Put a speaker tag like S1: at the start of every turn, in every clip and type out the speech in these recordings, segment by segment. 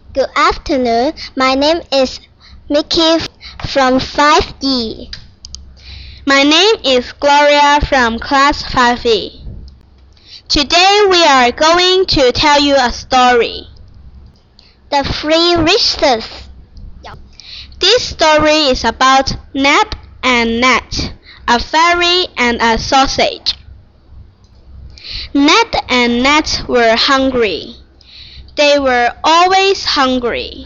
S1: Good afternoon. My name is Mickey from 5E.
S2: My name is Gloria from class 5E. Today we are going to tell you a story.
S1: The Three Wishes.
S2: This story is about Ned and Nat, a fairy and a sausage. Ned and Nat were hungry. They were always hungry.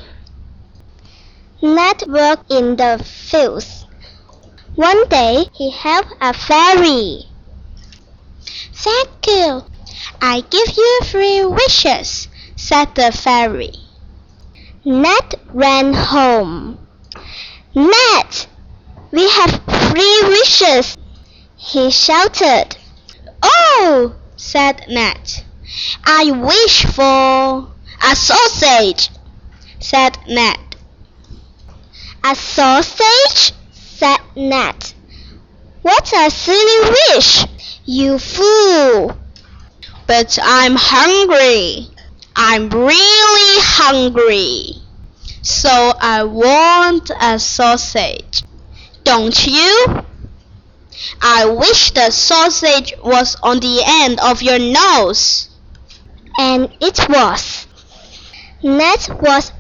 S1: Ned worked in the fields. One day he helped a fairy.
S2: Thank you. I give you 3 wishes, said the fairy.
S1: Ned ran home. Ned, we have 3 wishes, he shouted.
S2: Oh, said Ned. I wish for a sausage, said Ned.
S1: A sausage? Said Ned. What a silly wish, you fool!
S2: But I'm hungry. I'm really hungry. So I want a sausage. Don't you? I wish the sausage was on the end of your nose.
S1: And it was. Ned was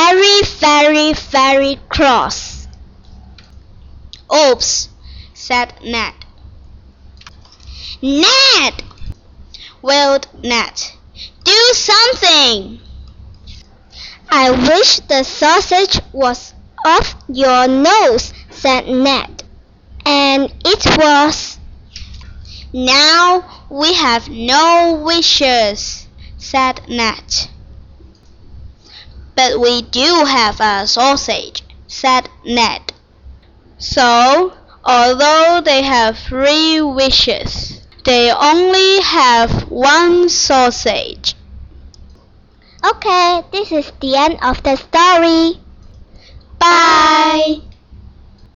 S1: very cross.
S2: Oops, said Ned. Ned! Wailed Ned. Do something!
S1: I wish the sausage was off your nose, said Ned. And it was.
S2: Now we have no wishes, said Ned. But we do have a sausage, said Ned. So, although they have 3 wishes, they only have 1 sausage.
S1: Okay, this is the end of the story.
S2: Bye!